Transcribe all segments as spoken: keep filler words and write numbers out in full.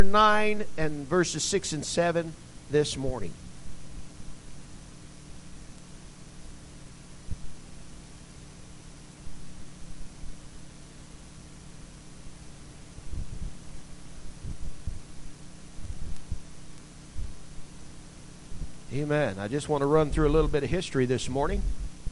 nine and verses six and seven this morning. Amen. I just want to run through a little bit of history this morning.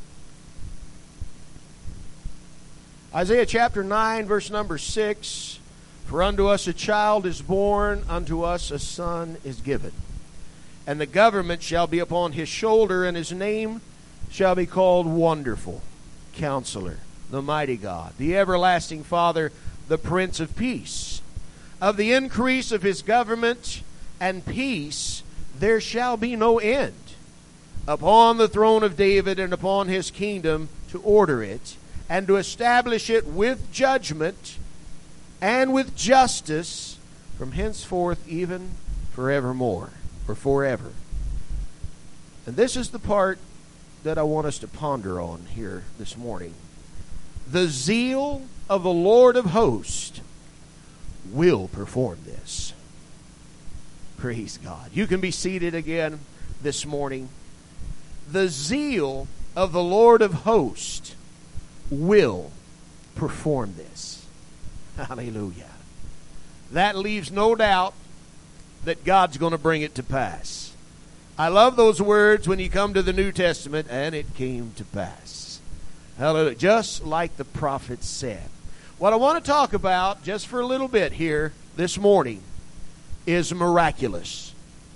Isaiah chapter nine, verse number six. For unto us a child is born, unto us a son is given. And the government shall be upon his shoulder, and his name shall be called Wonderful, Counselor, the Mighty God, the Everlasting Father, the Prince of Peace. Of the increase of his government and peace there shall be no end, upon the throne of David and upon his kingdom, to order it, and to establish it with judgment and with justice from henceforth even forevermore, or forever. And this is the part that I want us to ponder on here this morning. The zeal of the Lord of hosts will perform this. Praise God. You can be seated again this morning. The zeal of the Lord of hosts will perform this. Hallelujah. That leaves no doubt that God's going to bring it to pass. I love those words when you come to the New Testament, and it came to pass. Hallelujah. Just like the prophet said. What I want to talk about just for a little bit here this morning is miraculous.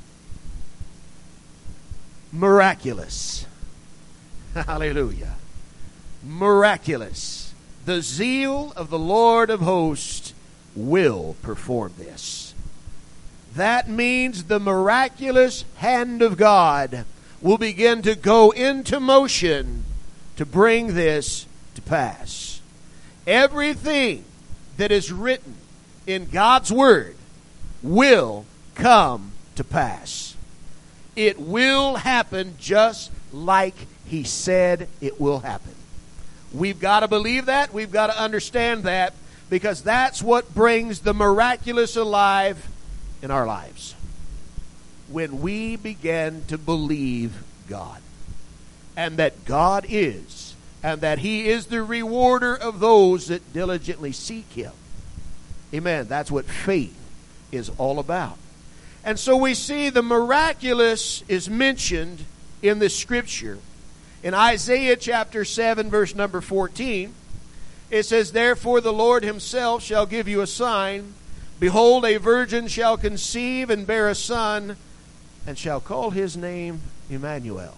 Miraculous. Hallelujah. Miraculous. The zeal of the Lord of hosts will perform this. That means the miraculous hand of God will begin to go into motion to bring this to pass. Everything that is written in God's Word will come to pass. It will happen just like He said it will happen. We've got to believe that. We've got to understand that, because that's what brings the miraculous alive in our lives. When we begin to believe God, and that God is, and that He is the rewarder of those that diligently seek Him. Amen. That's what faith is all about. And so we see the miraculous is mentioned in the scripture. In Isaiah chapter seven, verse number fourteen, it says, Therefore the Lord Himself shall give you a sign. Behold, a virgin shall conceive and bear a son, and shall call his name Emmanuel.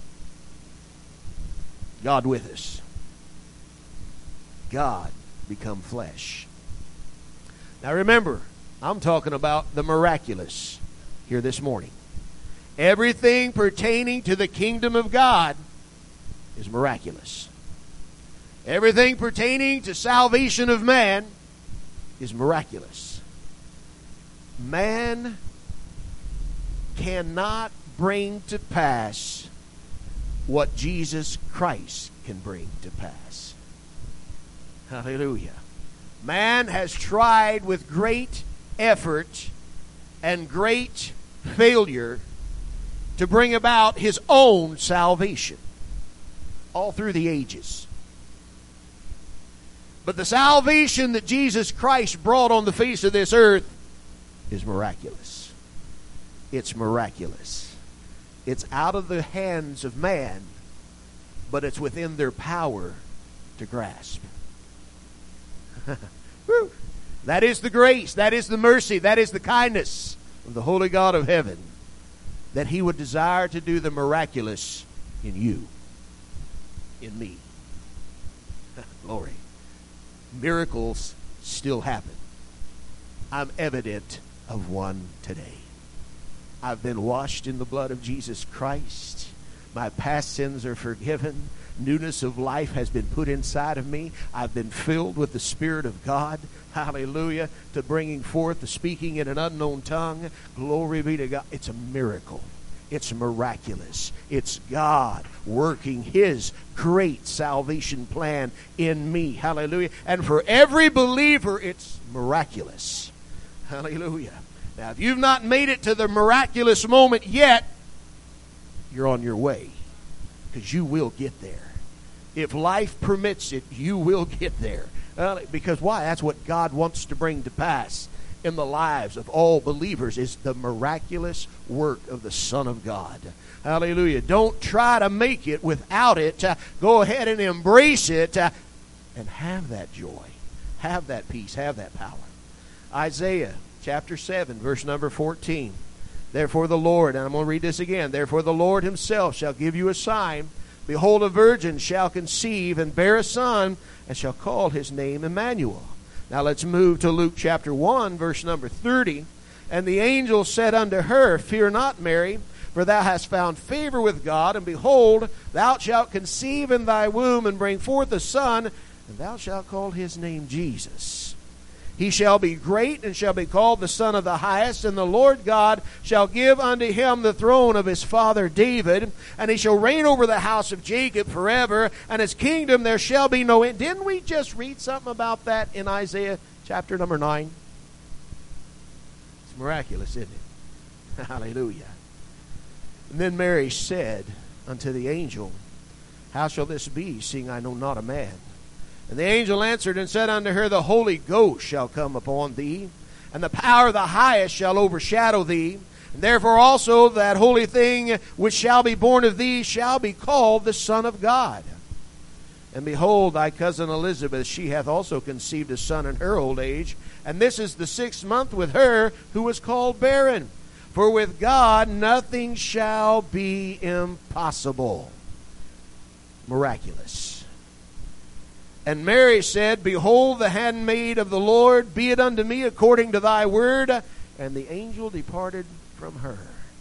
God with us. God become flesh. Now remember, I'm talking about the miraculous here this morning. Everything pertaining to the kingdom of God is miraculous. Everything pertaining to salvation of man is miraculous. Man cannot bring to pass what Jesus Christ can bring to pass. Hallelujah. Man has tried with great effort and great failure to bring about his own salvation all through the ages. But the salvation that Jesus Christ brought on the face of this earth is miraculous. It's miraculous. It's out of the hands of man, but it's within their power to grasp. Woo. That is the grace, that is the mercy, that is the kindness of the Holy God of heaven, that He would desire to do the miraculous in you, in me. Glory. Miracles still happen. I'm evident of one today. I've been washed in the blood of Jesus Christ. My past sins are forgiven. Newness of life has been put inside of me. I've been filled with the Spirit of God. Hallelujah. To bringing forth the speaking in an unknown tongue. Glory be to God. It's a miracle. It's miraculous. It's God working His great salvation plan in me. Hallelujah. And for every believer, it's miraculous. Hallelujah. Now, if you've not made it to the miraculous moment yet, you're on your way, because you will get there. If life permits it, you will get there. Uh, because why? That's what God wants to bring to pass in the lives of all believers, is the miraculous work of the Son of God. Hallelujah. Don't try to make it without it. Uh, go ahead and embrace it uh, and have that joy. Have that peace. Have that power. Isaiah chapter seven, verse number fourteen. Therefore the Lord, and I'm going to read this again. Therefore the Lord himself shall give you a sign. Behold, a virgin shall conceive and bear a son, and shall call his name Emmanuel. Now let's move to Luke chapter one, verse number thirty. And the angel said unto her, Fear not, Mary, for thou hast found favor with God, and behold, thou shalt conceive in thy womb, and bring forth a son, and thou shalt call his name Jesus. He shall be great, and shall be called the Son of the Highest, and the Lord God shall give unto him the throne of his father David, and he shall reign over the house of Jacob forever, and his kingdom there shall be no end. Didn't we just read something about that in Isaiah chapter number nine? It's miraculous, isn't it? Hallelujah. And then Mary said unto the angel, How shall this be, seeing I know not a man? And the angel answered and said unto her, The Holy Ghost shall come upon thee, and the power of the highest shall overshadow thee. And therefore also that holy thing which shall be born of thee shall be called the Son of God. And behold, thy cousin Elizabeth, she hath also conceived a son in her old age, and this is the sixth month with her who was called barren. For with God nothing shall be impossible. Miraculous. And Mary said, Behold, the handmaid of the Lord, be it unto me according to thy word. And the angel departed from her.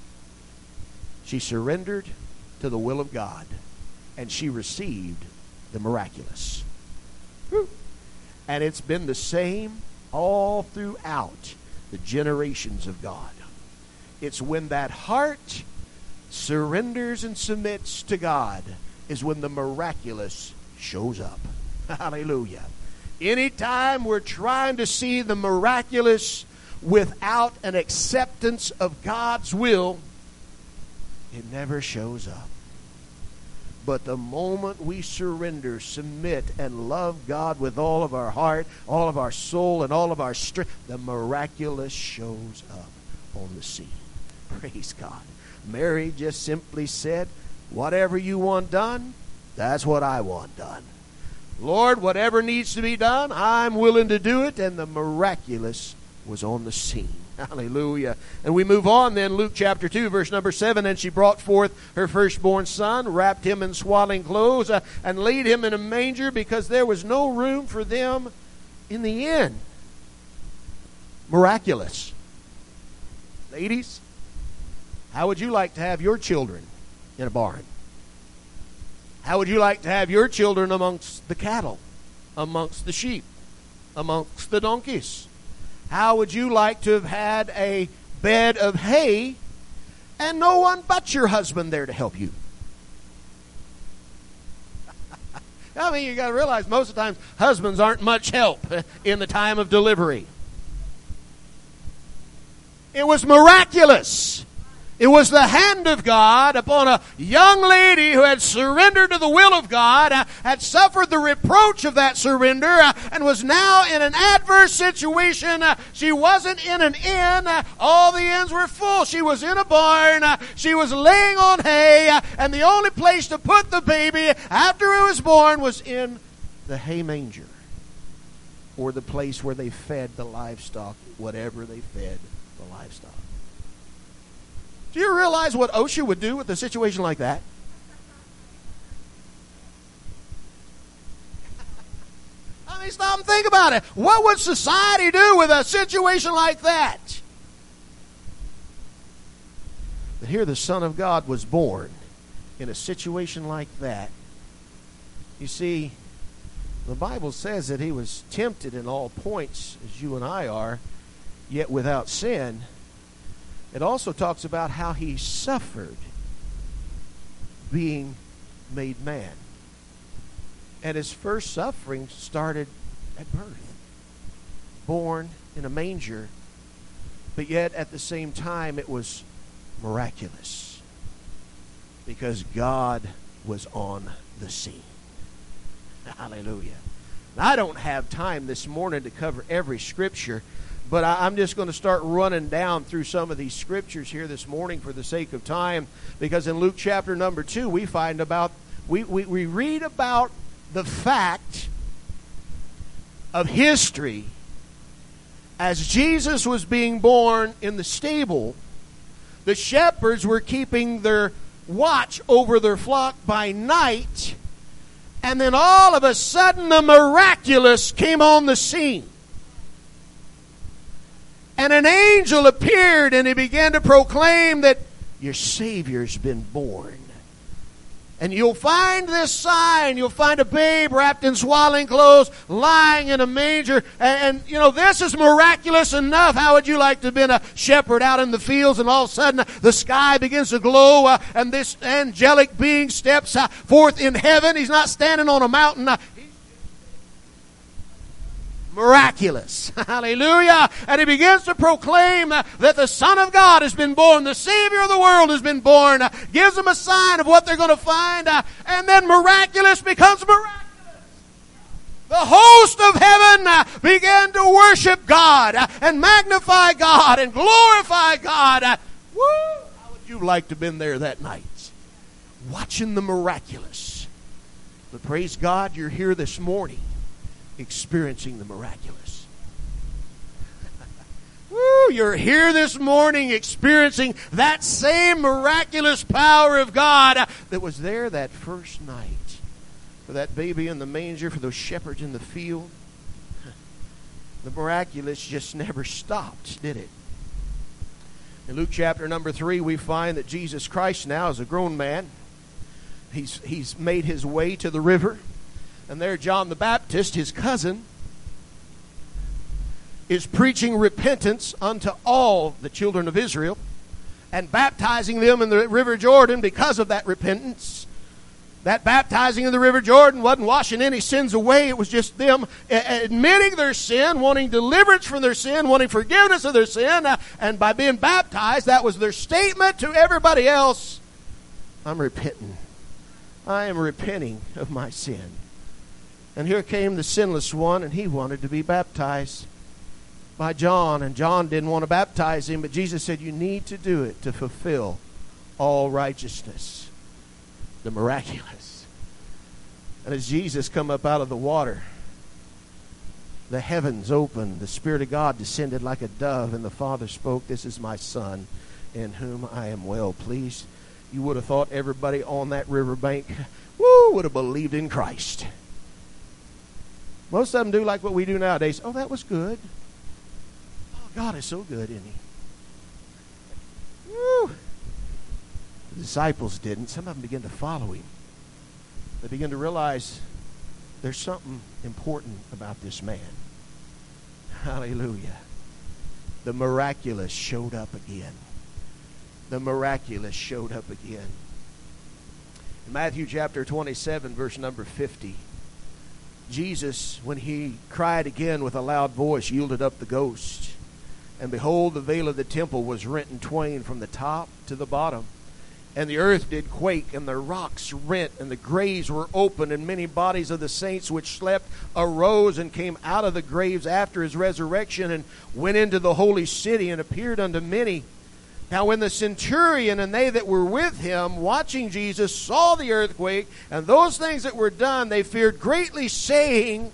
She surrendered to the will of God, and she received the miraculous. Whew. And it's been the same all throughout the generations of God. It's when that heart surrenders and submits to God is when the miraculous shows up. Hallelujah. Anytime we're trying to see the miraculous without an acceptance of God's will, it never shows up. But the moment we surrender, submit, and love God with all of our heart, all of our soul, and all of our strength, the miraculous shows up on the scene. Praise God. Mary just simply said, Whatever you want done, that's what I want done. Lord, whatever needs to be done, I'm willing to do it. And the miraculous was on the scene. Hallelujah. And we move on then, Luke chapter two, verse number seven. And she brought forth her firstborn son, wrapped him in swaddling clothes, uh, and laid him in a manger, because there was no room for them in the inn. Miraculous. Ladies, how would you like to have your children in a barn? How would you like to have your children amongst the cattle, amongst the sheep, amongst the donkeys? How would you like to have had a bed of hay and no one but your husband there to help you? I mean, you got to realize most of the times husbands aren't much help in the time of delivery. It was miraculous. It was the hand of God upon a young lady who had surrendered to the will of God, uh, had suffered the reproach of that surrender, uh, and was now in an adverse situation. Uh, she wasn't in an inn. Uh, all the inns were full. She was in a barn. Uh, she was laying on hay, uh, and the only place to put the baby after it was born was in the hay manger, or the place where they fed the livestock, whatever they fed the livestock. Do you realize what OSHA would do with a situation like that? I mean, stop and think about it. What would society do with a situation like that? But here the Son of God was born in a situation like that. You see, the Bible says that he was tempted in all points, as you and I are, yet without sin. It also talks about how he suffered being made man. And his first suffering started at birth. Born in a manger But yet, at the same time, it was miraculous. Because God was on the scene. Hallelujah. Now, I don't have time this morning to cover every scripture, but I, I'm just going to start running down through some of these scriptures here this morning for the sake of time. Because in Luke chapter number two, we find about, we, we, we read about the fact of history as Jesus was being born in the stable. The shepherds were keeping their watch over their flock by night, and then all of a sudden the miraculous came on the scene. And an angel appeared, and he began to proclaim that your Savior's been born. And you'll find this sign. You'll find a babe wrapped in swaddling clothes, lying in a manger. And, and, you know, this is miraculous enough. How would you like to have been a shepherd out in the fields, and all of a sudden the sky begins to glow, uh, and this angelic being steps uh, forth in heaven. He's not standing on a mountain. Uh, Miraculous. Hallelujah. And he begins to proclaim uh, that the Son of God has been born. The Savior of the world has been born. Uh, gives them a sign of what they're going to find. Uh, and then miraculous becomes miraculous. The host of heaven uh, began to worship God uh, and magnify God and glorify God. Uh, woo! How would you like to have been there that night? Watching the miraculous. But praise God, you're here this morning, experiencing the miraculous. Woo, you're here this morning experiencing that same miraculous power of God that was there that first night for that baby in the manger, for those shepherds in the field. The miraculous just never stopped, did it? In Luke chapter number three, we find that Jesus Christ now is a grown man. He's, he's made his way to the river. And there John the Baptist, his cousin, is preaching repentance unto all the children of Israel and baptizing them in the river Jordan because of that repentance. That baptizing in the river Jordan wasn't washing any sins away. It was just them admitting their sin, wanting deliverance from their sin, wanting forgiveness of their sin. And by being baptized, that was their statement to everybody else. I'm repenting. I am repenting of my sin. And here came the sinless one, and he wanted to be baptized by John. And John didn't want to baptize him, but Jesus said, you need to do it to fulfill all righteousness. The miraculous. And as Jesus come up out of the water, the heavens opened. The Spirit of God descended like a dove, and the Father spoke, this is my Son, in whom I am well pleased. You would have thought everybody on that riverbank, woo, would have believed in Christ. Most of them do like what we do nowadays. Oh, that was good. Oh, God is so good, isn't he? Woo. The disciples didn't. Some of them began to follow him. They began to realize there's something important about this man. Hallelujah. The miraculous showed up again. The miraculous showed up again. In Matthew chapter twenty-seven, verse number fifty, Jesus, when he cried again with a loud voice, yielded up the ghost. And behold, the veil of the temple was rent in twain from the top to the bottom. And the earth did quake, and the rocks rent, and the graves were opened, and many bodies of the saints which slept arose and came out of the graves after his resurrection, and went into the holy city, and appeared unto many. Now when the centurion and they that were with him, watching Jesus, saw the earthquake, and those things that were done, they feared greatly, saying,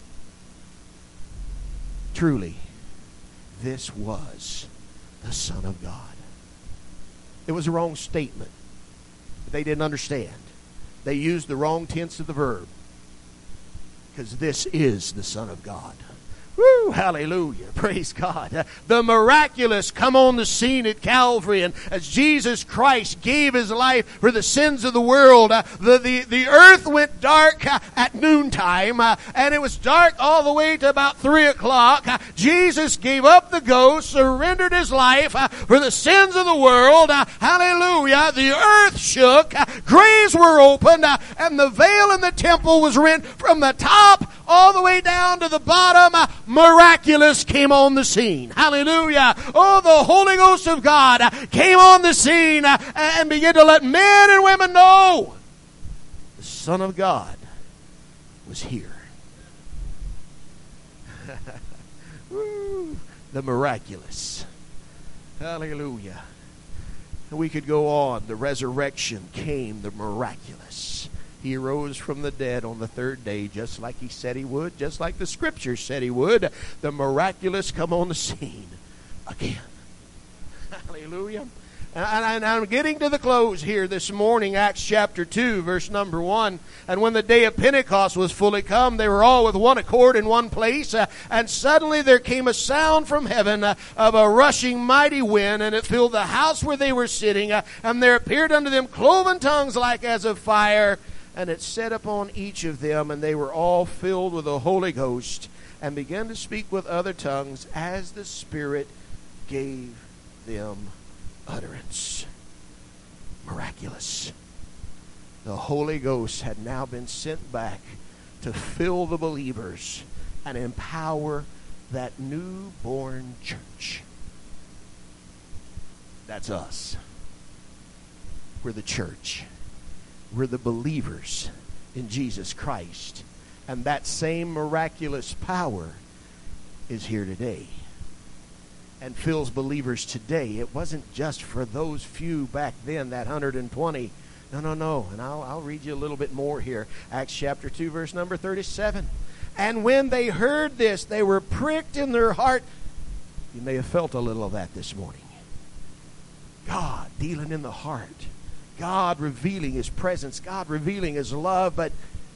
truly, this was the Son of God. It was a wrong statement. They didn't understand. They used the wrong tense of the verb. Because this is the Son of God. Woo, hallelujah. Praise God. The miraculous come on the scene at Calvary. And as Jesus Christ gave his life for the sins of the world, uh, the, the, the earth went dark uh, at noontime. Uh, and it was dark all the way to about three o'clock. Uh, Jesus gave up the ghost, surrendered his life uh, for the sins of the world. Uh, hallelujah. The earth shook. Uh, graves were opened. Uh, and the veil in the temple was rent from the top all the way down to the bottom. Uh, miraculous miraculous came on the scene. Hallelujah. Oh, the Holy Ghost of God came on the scene and began to let men and women know the Son of God was here. Woo, the miraculous. Hallelujah. And we could go on. The resurrection came, the miraculous. He rose from the dead on the third day, just like he said he would, just like the Scripture said he would. The miraculous come on the scene again. Hallelujah. And I'm getting to the close here this morning, Acts chapter two, verse number one. And when the day of Pentecost was fully come, they were all with one accord in one place. Uh, and suddenly there came a sound from heaven uh, of a rushing mighty wind, and it filled the house where they were sitting. Uh, and there appeared unto them cloven tongues like as of fire, and it set upon each of them, and they were all filled with the Holy Ghost, and began to speak with other tongues as the Spirit gave them utterance. Miraculous. The Holy Ghost had now been sent back to fill the believers and empower that newborn church. That's us. We're the church. We're the believers in Jesus Christ. And that same miraculous power is here today and fills believers today. It wasn't just for those few back then, that one hundred twenty. No, no, no. And I'll, I'll read you a little bit more here. Acts chapter two, verse number thirty-seven. And when they heard this, they were pricked in their heart. You may have felt a little of that this morning. God dealing in the heart. God revealing His presence. God revealing His love. But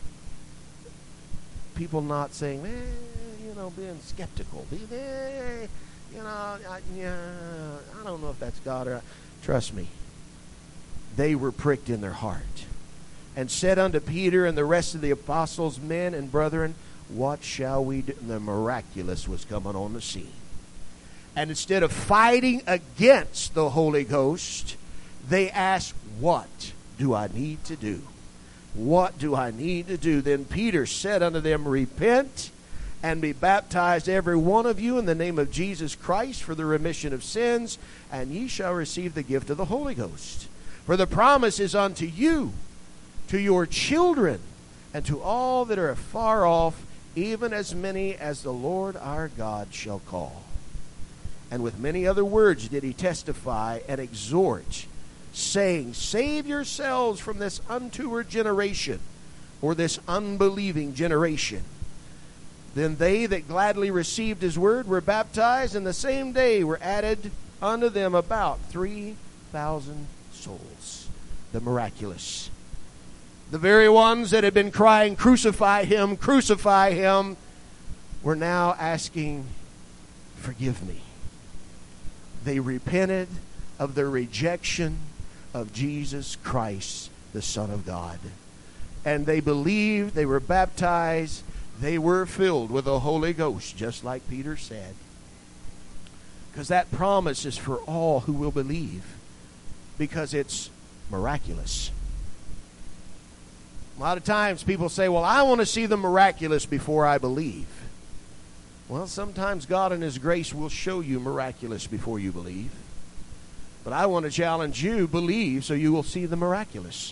people not saying, eh, you know, being skeptical. Eh, You know, I, yeah, I don't know if that's God or... Trust me. They were pricked in their heart. And said unto Peter and the rest of the apostles, men and brethren, what shall we do? And the miraculous was coming on the scene. And instead of fighting against the Holy Ghost, they asked, what do I need to do? What do I need to do? Then Peter said unto them, repent and be baptized every one of you in the name of Jesus Christ for the remission of sins, and ye shall receive the gift of the Holy Ghost. For the promise is unto you, to your children, and to all that are afar off, even as many as the Lord our God shall call. And with many other words did he testify and exhort, saying, save yourselves from this untoward generation, or this unbelieving generation. Then they that gladly received his word were baptized, and the same day were added unto them about three thousand souls. The miraculous. The very ones that had been crying, crucify him, crucify him, were now asking, forgive me. They repented of their rejection of Jesus Christ, the Son of God. And they believed, they were baptized, they were filled with the Holy Ghost, just like Peter said. Because that promise is for all who will believe. Because it's miraculous. A lot of times people say, well, I want to see the miraculous before I believe. Well, sometimes God in His grace will show you miraculous before you believe. But I want to challenge you, believe so you will see the miraculous.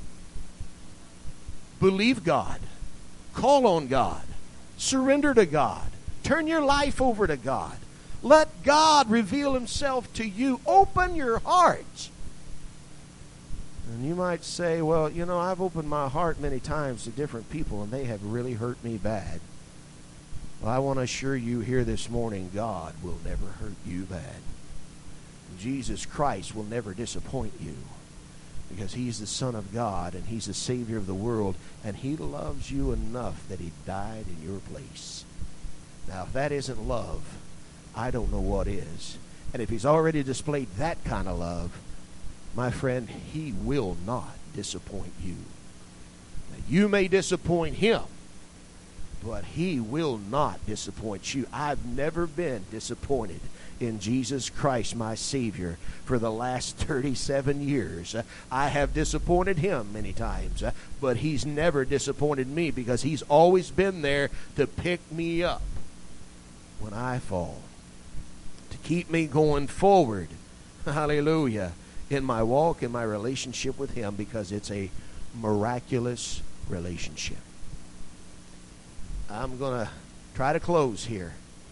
Believe God. Call on God. Surrender to God. Turn your life over to God. Let God reveal Himself to you. Open your heart. And you might say, well, you know, I've opened my heart many times to different people, and they have really hurt me bad. Well, I want to assure you here this morning, God will never hurt you bad. Jesus Christ will never disappoint you, because He's the Son of God, and He's the Savior of the world, and He loves you enough that He died in your place. Now, if that isn't love, I don't know what is. And if He's already displayed that kind of love, my friend, He will not disappoint you. Now, you may disappoint Him, but He will not disappoint you. I've never been disappointed in Jesus Christ, my Savior, for the last thirty-seven years. I have disappointed Him many times, but He's never disappointed me, because He's always been there to pick me up when I fall, to keep me going forward, hallelujah, in my walk, in my relationship with Him, because it's a miraculous relationship. I'm going to try to close here.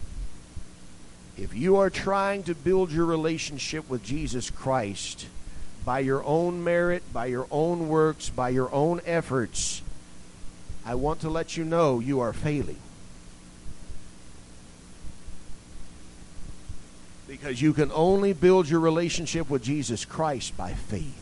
If you are trying to build your relationship with Jesus Christ by your own merit, by your own works, by your own efforts, I want to let you know you are failing. Because you can only build your relationship with Jesus Christ by faith.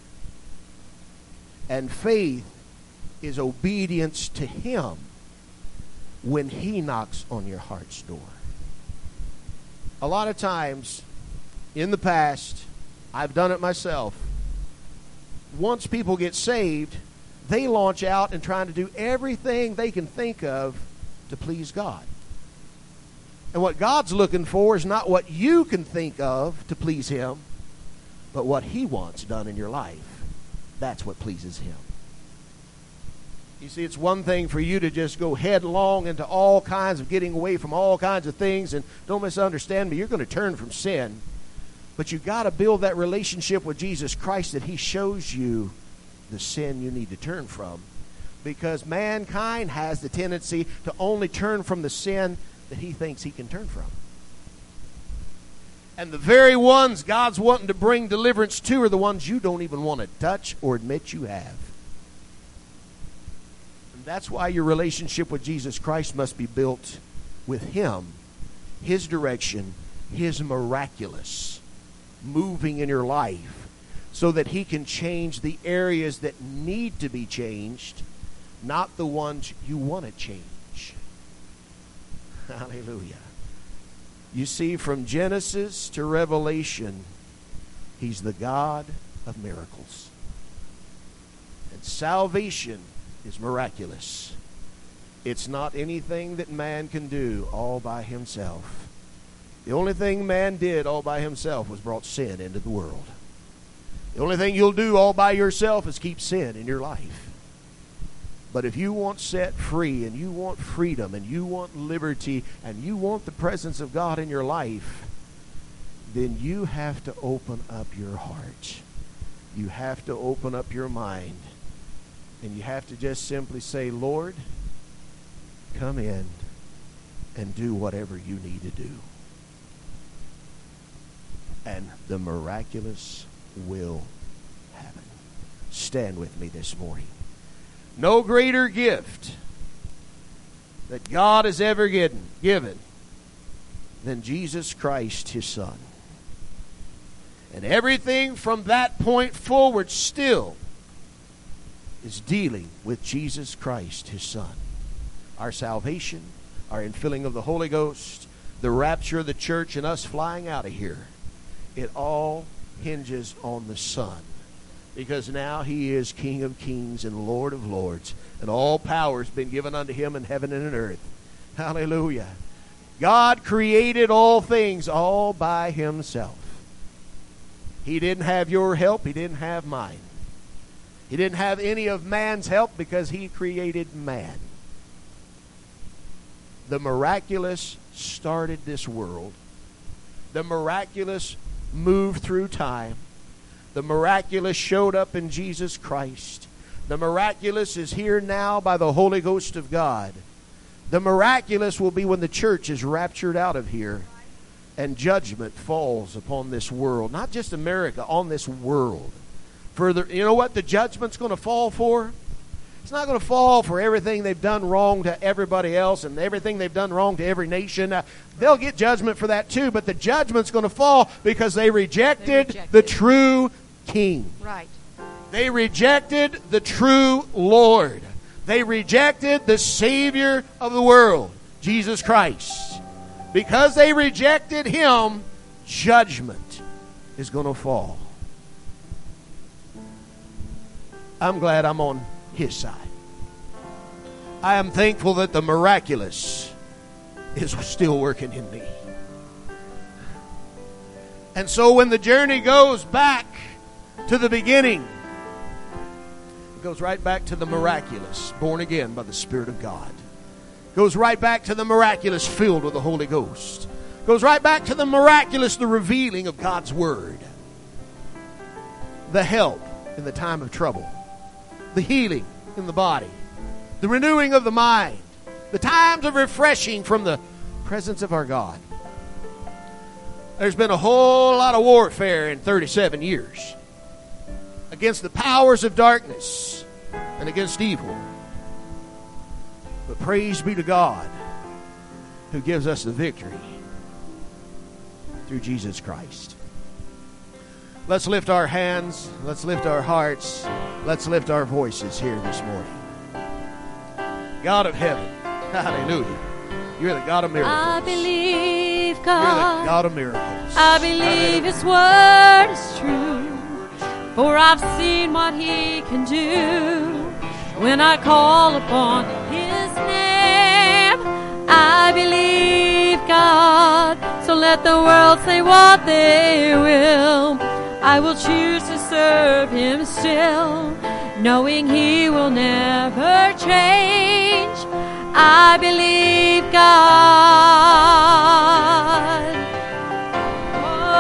And faith is obedience to Him when He knocks on your heart's door. A lot of times, in the past, I've done it myself. Once people get saved, they launch out and trying to do everything they can think of to please God. And what God's looking for is not what you can think of to please Him, but what He wants done in your life. That's what pleases Him. You see, it's one thing for you to just go headlong into all kinds of getting away from all kinds of things, and don't misunderstand me, you're going to turn from sin. But you've got to build that relationship with Jesus Christ that He shows you the sin you need to turn from. Because mankind has the tendency to only turn from the sin that he thinks he can turn from. And the very ones God's wanting to bring deliverance to are the ones you don't even want to touch or admit you have. And that's why your relationship with Jesus Christ must be built with Him, His direction, His miraculous moving in your life, so that He can change the areas that need to be changed, not the ones you want to change. Hallelujah. You see, from Genesis to Revelation, He's the God of miracles. And salvation is miraculous. It's not anything that man can do all by himself. The only thing man did all by himself was brought sin into the world. The only thing you'll do all by yourself is keep sin in your life. But if you want set free, and you want freedom, and you want liberty, and you want the presence of God in your life, then you have to open up your heart. You have to open up your mind. And you have to just simply say, Lord, come in and do whatever you need to do. And the miraculous will happen. Stand with me this morning. No greater gift that God has ever given, given than Jesus Christ, His Son. And everything from that point forward still is dealing with Jesus Christ, His Son. Our salvation, our infilling of the Holy Ghost, the rapture of the church, and us flying out of here. It all hinges on the Son. Because now He is King of kings and Lord of lords. And all power has been given unto Him in heaven and in earth. Hallelujah. God created all things all by Himself. He didn't have your help. He didn't have mine. He didn't have any of man's help because He created man. The miraculous started this world. The miraculous moved through time. The miraculous showed up in Jesus Christ. The miraculous is here now by the Holy Ghost of God. The miraculous will be when the church is raptured out of here and judgment falls upon this world. Not just America, on this world. Further, you know what the judgment's going to fall for? It's not going to fall for everything they've done wrong to everybody else and everything they've done wrong to every nation. Uh, they'll get judgment for that too, but the judgment's going to fall because they rejected, they rejected the true King. Right. They rejected the true Lord. They rejected the Savior of the world, Jesus Christ. Because they rejected Him, judgment is going to fall. I'm glad I'm on His side. I am thankful that the miraculous is still working in me. And so when the journey goes back to the beginning, it goes right back to the miraculous, born again by the Spirit of God. Goes right back to the miraculous filled with the Holy Ghost. Goes right back to the miraculous, the revealing of God's Word. The help in the time of trouble. The healing in the body. The renewing of the mind. The times of refreshing from the presence of our God. There's been a whole lot of warfare in thirty-seven years against the powers of darkness and against evil. But praise be to God who gives us the victory through Jesus Christ. Let's lift our hands. Let's lift our hearts. Let's lift our voices here this morning. God of heaven, hallelujah. You're the God of miracles. I believe God. You're the God of miracles. I believe His word is true. For I've seen what He can do. When I call upon His name, I believe God. So let the world say what they will. I will choose to serve Him still, knowing He will never change. I believe God.